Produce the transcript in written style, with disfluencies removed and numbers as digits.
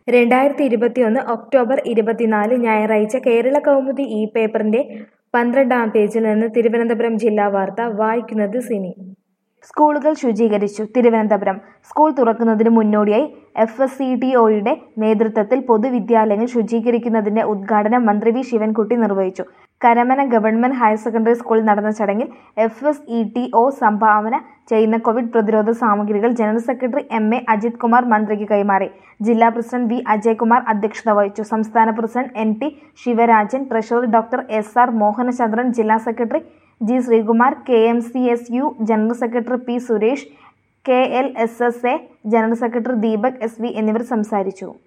2021 October 24 ഞായറാഴ്ച കേരള കൗമുദി പേപ്പറിന്റെ 12-ാം പേജിൽ നിന്ന് തിരുവനന്തപുരം ജില്ലാ വാർത്ത വായിക്കുന്നത് സിനി. സ്കൂളുകൾ ശുചീകരിച്ചു. തിരുവനന്തപുരം സ്കൂൾ തുറക്കുന്നതിന് മുന്നോടിയായി FSCDOയുടെ നേതൃത്വത്തിൽ പൊതുവിദ്യാലയങ്ങൾ ശുചീകരിക്കുന്നതിന്റെ ഉദ്ഘാടനം മന്ത്രി വി ശിവൻകുട്ടി നിർവഹിച്ചു. കരമന ഗവൺമെന്റ് ഹയർ സെക്കൻഡറി സ്കൂളിൽ നടന്ന ചടങ്ങിൽ FSETO സംഭാവന ചെയ്യുന്ന കോവിഡ് പ്രതിരോധ സാമഗ്രികൾ general secretary MA Ajith Kumar മന്ത്രിക്ക് കൈമാറി. ജില്ലാ പ്രസിഡന്റ് V അജയ്കുമാർ അധ്യക്ഷത വഹിച്ചു. സംസ്ഥാന president NT Sivarajan, treasurer doctor SR Mohanachandran, ജില്ലാ secretary G Sreekumar, KMCSU general secretary P Suresh, KLSSA general secretary Deepak SV എന്നിവർ സംസാരിച്ചു.